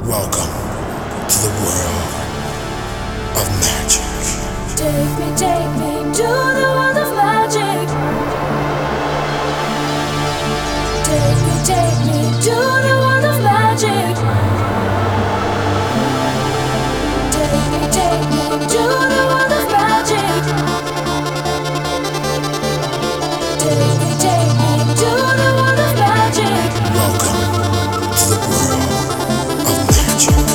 Welcome to the world of magic. Take me to the world of magic. Take me to the world of magic. Take me to the world of magic. Take me to the world of magic. Welcome to the world of magic.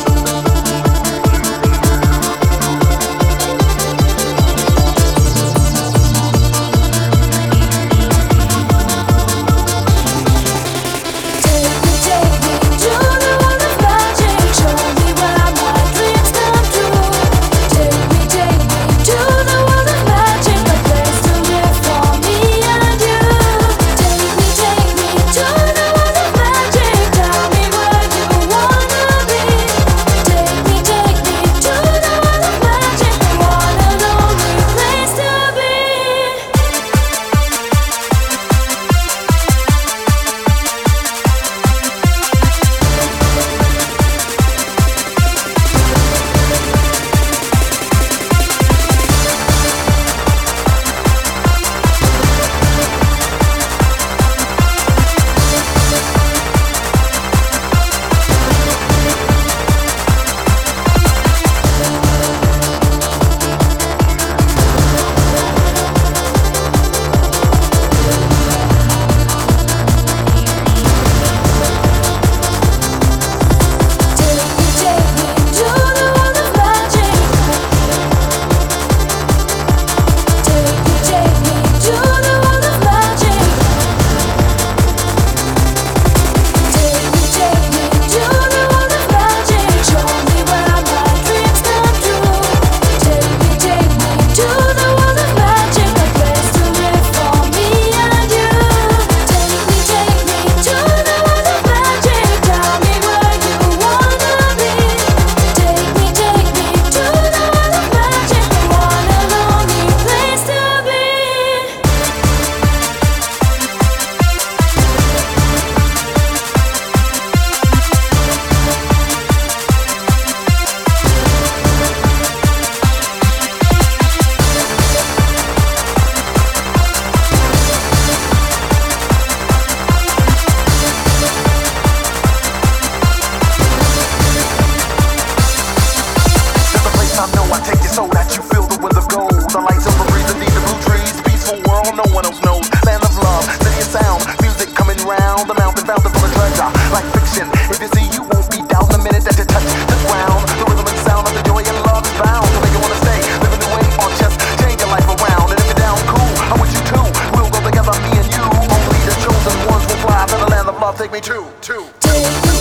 Take me to Take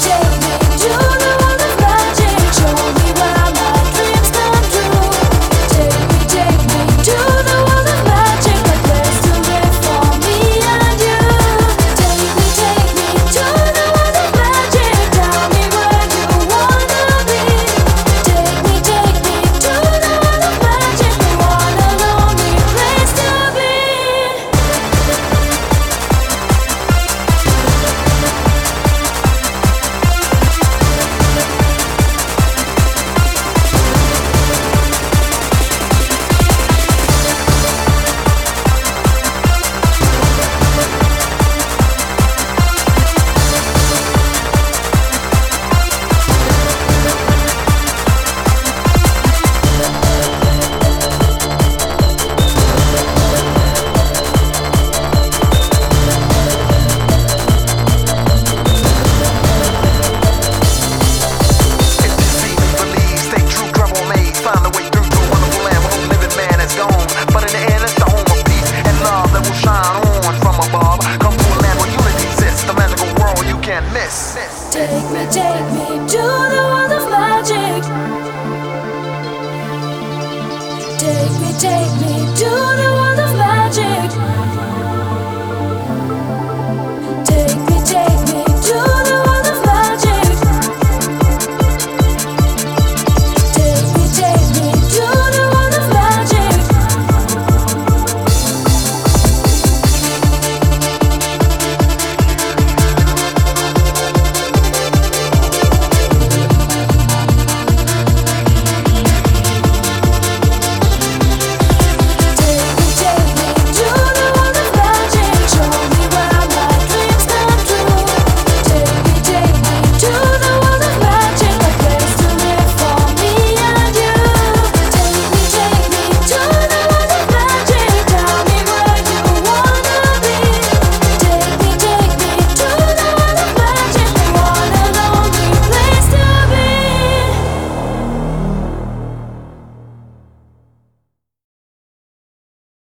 me to the world of magic. Show me where my dreams come true. Take me to the world of magic. A place to live for me and you. Take me to the world of magic. Tell me where you wanna be. Take me to the world of magic. The one and only place to be. Take me to the world of magic. Take me to the world of magic.